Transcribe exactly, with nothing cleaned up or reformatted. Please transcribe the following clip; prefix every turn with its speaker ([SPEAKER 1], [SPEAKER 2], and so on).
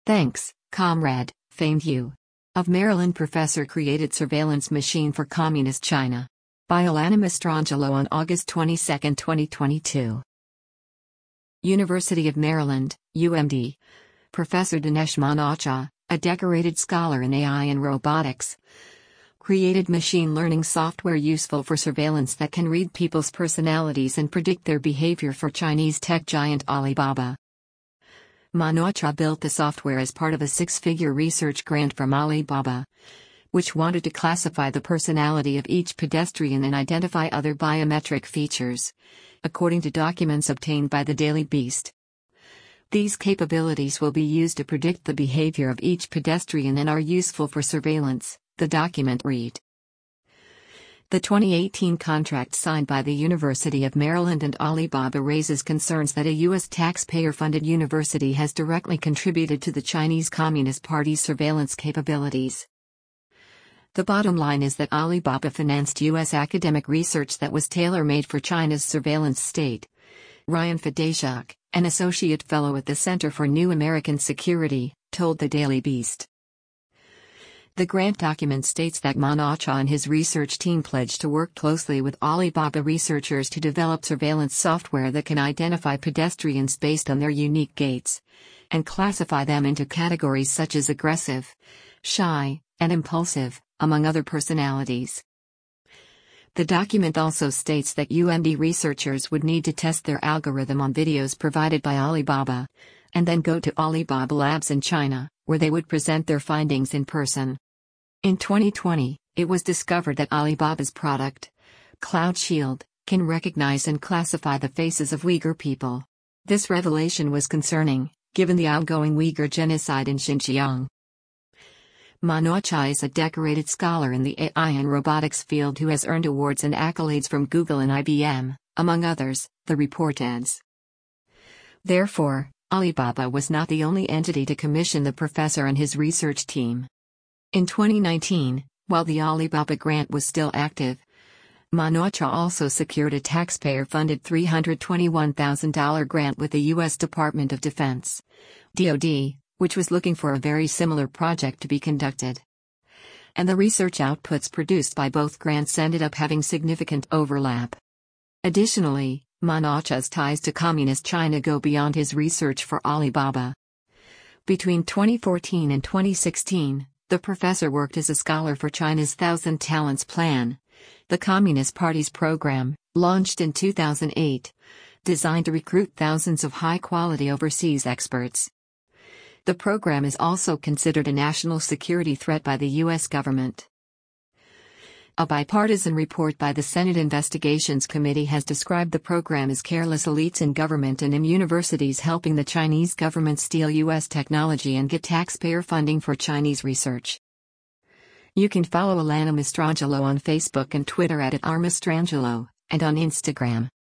[SPEAKER 1] Thanks, comrade, famed U. of Maryland professor created surveillance machine for communist China. By Alana Mastrangelo on August twenty-second, twenty twenty-two. University of Maryland, U M D. Professor Dinesh Manocha, a decorated scholar in A I and robotics, created machine learning software useful for surveillance that can read people's personalities and predict their behavior for Chinese tech giant Alibaba. Manocha built the software as part of a six-figure research grant from Alibaba, which wanted to classify the personality of each pedestrian and identify other biometric features, according to documents obtained by the Daily Beast. These capabilities will be used to predict the behavior of each pedestrian and are useful for surveillance, the document read. The twenty eighteen contract signed by the University of Maryland and Alibaba raises concerns that a U S taxpayer-funded university has directly contributed to the Chinese Communist Party's surveillance capabilities. The bottom line is that Alibaba financed U S academic research that was tailor-made for China's surveillance state. Ryan Fedashuk, an associate fellow at the Center for New American Security, told the Daily Beast. The grant document states that Manocha and his research team pledged to work closely with Alibaba researchers to develop surveillance software that can identify pedestrians based on their unique gaits, and classify them into categories such as aggressive, shy, and impulsive, among other personalities. The document also states that U M D researchers would need to test their algorithm on videos provided by Alibaba, and then go to Alibaba labs in China, where they would present their findings in person. In twenty twenty, it was discovered that Alibaba's product, Cloud Shield, can recognize and classify the faces of Uyghur people. This revelation was concerning, given the ongoing Uyghur genocide in Xinjiang. Manocha is a decorated scholar in the A I and robotics field who has earned awards and accolades from Google and I B M, among others, the report adds. Therefore, Alibaba was not the only entity to commission the professor and his research team. In twenty nineteen, while the Alibaba grant was still active, Manocha also secured a taxpayer-funded three hundred twenty-one thousand dollars grant with the U S Department of Defense, D O D, which was looking for a very similar project to be conducted. And the research outputs produced by both grants ended up having significant overlap. Additionally, Manocha's ties to Communist China go beyond his research for Alibaba. Between twenty fourteen and twenty sixteen, the professor worked as a scholar for China's Thousand Talents Plan, the Communist Party's program, launched in two thousand eight, designed to recruit thousands of high-quality overseas experts. The program is also considered a national security threat by the U S government. A bipartisan report by the Senate Investigations Committee has described the program as careless elites in government and in universities helping the Chinese government steal U S technology and get taxpayer funding for Chinese research. You can follow Alana Mastrangelo on Facebook and Twitter at, at r mastrangelo, and on Instagram.